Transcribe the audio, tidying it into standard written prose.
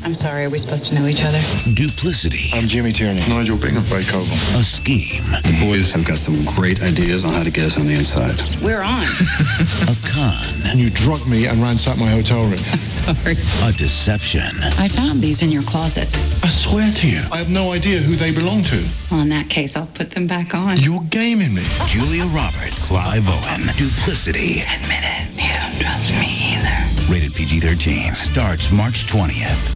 I'm sorry, are we supposed to know each other? Duplicity. I'm Jimmy Tierney. Nigel Bingham. Ray Coburn. A scheme. The boys have got some great ideas on how to get us on the inside. We're on. A con. You drugged me and ransacked my hotel room. I'm sorry. A deception. I found these in your closet. I swear to you, I have no idea who they belong to. Well, in that case, I'll put them back on. You're gaming me. Julia Roberts. Clive Owen. Duplicity. Admit it, you don't trust me either. Rated PG-13. Starts March 20th.